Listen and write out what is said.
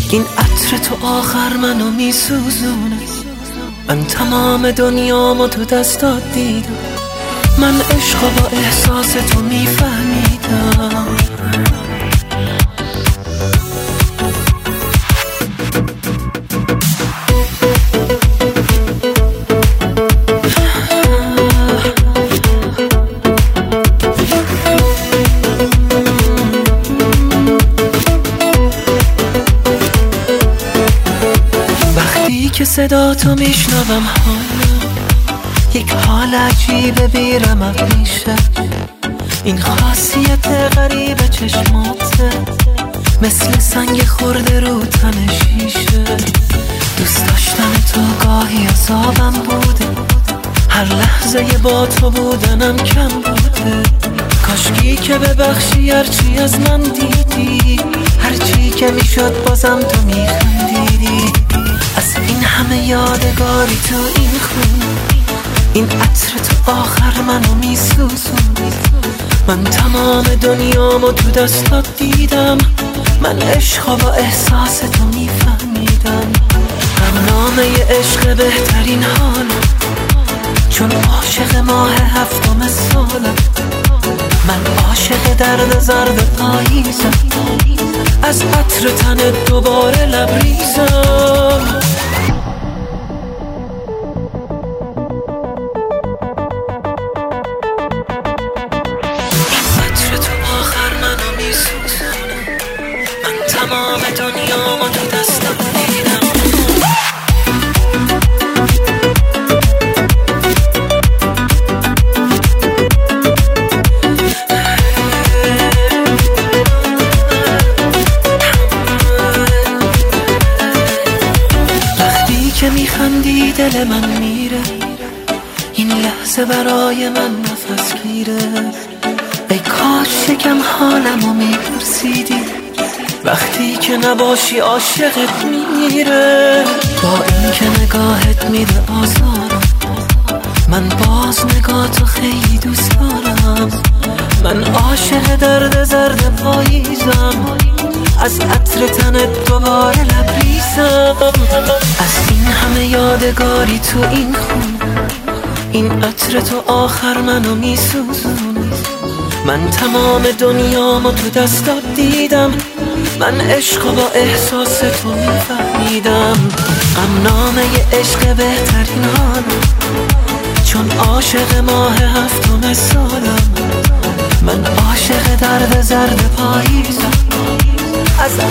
این عطر تو آخر منو میسوزونه. من تمام دنیامو تو دستات دیدم، من عشقو با احساس تو میفهمیدم. که صدا تو میشنوم حالم یک حال عجیبه بیرمق میشه. این خاصیت غریب چشماته مثل سنگ خورده رو تن شیشه. دوست داشتن تو گاهی عذابم بوده، هر لحظه با تو بودنم کم بوده. کاشکی که ببخشی هرچی از من دیدی، هرچی که میشد بازم تو میخندیدی. از این همه یادگاری تو این خون، این عطر تو آخر منو میسوزون. من تمام دنیامو تو دستات دیدم، من عشقو با احساس تو میفهمیدم. غمنامه عشق بهترین حالم، چون عاشق ماه هفتم سالم. من عاشق درد زرد پاییزم، از عطر تنت دوباره لبریزم. عطر تو آخر منو میسوزونه، من تمام دنیامو تو دستم دیدم. که میخندی دل من میره، این لحظه برای من نفس گیره. ای کاش شکم حالمو میپرسیدی، وقتی که نباشی عاشقت میره. با این که نگاهت میده آزارم، من باز نگاهتو خیلی دوست دارم. من عاشق درد زرد پاییزم، از عطر تنت دوباره لبریزم. از این همه یادگاری تو این خون، این عطر تو آخر منو میسوزونه. من تمام دنیامو تو دستات دیدم، من عشقو با احساس تو میفهمیدم. غمنامه عشق بهترین حالم، چون عاشق ماه هفتم سالم. من عاشق درد زرد پاییزم، از